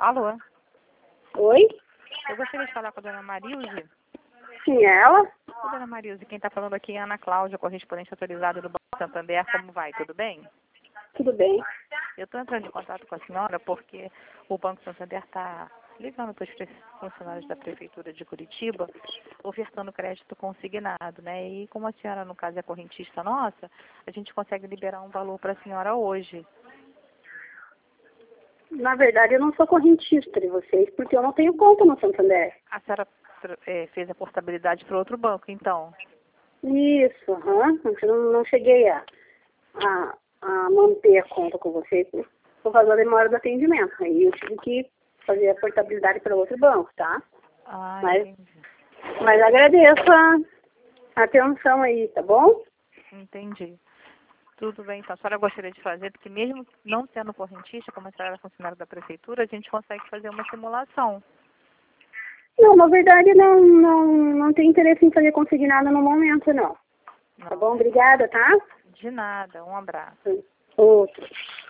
Alô? Oi? Eu gostaria de falar com a dona Marilze. Sim, é ela? Ô, dona Marilze, quem está falando aqui é a Ana Cláudia, correspondente autorizada do Banco Santander. Como vai? Tudo bem? Tudo bem. Eu estou entrando em contato com a senhora porque o Banco Santander está ligando para os funcionários da Prefeitura de Curitiba, ofertando crédito consignado, né? E como a senhora, no caso, é correntista nossa, a gente consegue liberar um valor para a senhora hoje. Na verdade, eu não sou correntista de vocês, porque eu não tenho conta no Santander. A senhora fez a portabilidade para outro banco, então? Isso, não cheguei a manter a conta com vocês por causa da demora do atendimento. Aí eu tive que fazer a portabilidade para outro banco, tá? Ah, Mas, entendi. mas agradeço a atenção aí, tá bom? Entendi. Tudo bem, então. A senhora gostaria de fazer, porque mesmo não sendo correntista, como a senhora era funcionária da Prefeitura, a gente consegue fazer uma simulação. Não, na verdade, não tenho interesse em fazer consignado no momento, não. Tá Não, bom? Obrigada, tá? de nada. Um abraço. Outro.